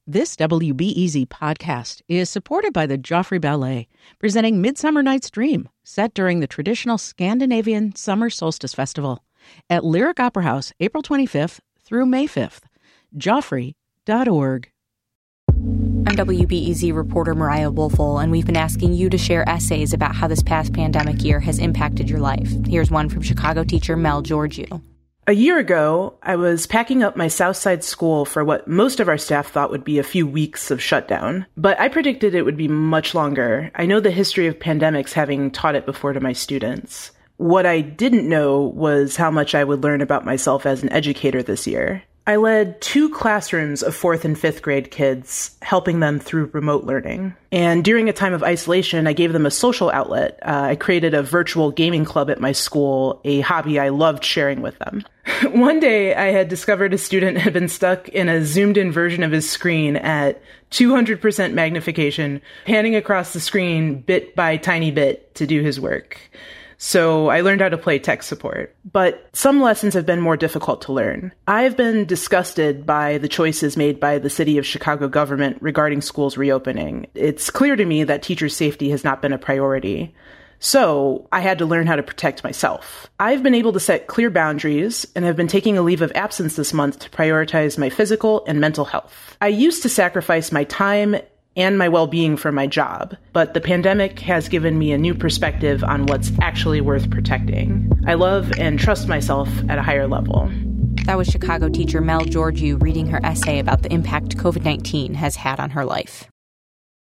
This WBEZ podcast is supported by the Joffrey Ballet, presenting Midsummer Night's Dream, set during the traditional Scandinavian Summer Solstice Festival at Lyric Opera House, April 25th through May 5th. Joffrey.org. I'm WBEZ reporter Mariah Woelfel, and we've been asking you to share essays about how this past pandemic year has impacted your life. Here's one from Chicago teacher Mel Georgiou. A year ago, I was packing up my Southside school for what most of our staff thought would be a few weeks of shutdown, but I predicted it would be much longer. I know the history of pandemics, having taught it before to my students. What I didn't know was how much I would learn about myself as an educator this year. I led 2 classrooms of 4th and 5th grade kids, helping them through remote learning. And during a time of isolation, I gave them a social outlet. I created a virtual gaming club at my school, a hobby I loved sharing with them. One day, I had discovered a student had been stuck in a zoomed-in version of his screen at 200% magnification, panning across the screen bit by tiny bit to do his work. So I learned how to play tech support. But some lessons have been more difficult to learn. I've been disgusted by the choices made by the city of Chicago government regarding schools reopening. It's clear to me that teachers' safety has not been a priority. So I had to learn how to protect myself. I've been able to set clear boundaries and have been taking a leave of absence this month to prioritize my physical and mental health. I used to sacrifice my time and my well-being for my job, but the pandemic has given me a new perspective on what's actually worth protecting. I love and trust myself at a higher level. That was Chicago teacher Mel Georgiou reading her essay about the impact COVID-19 has had on her life.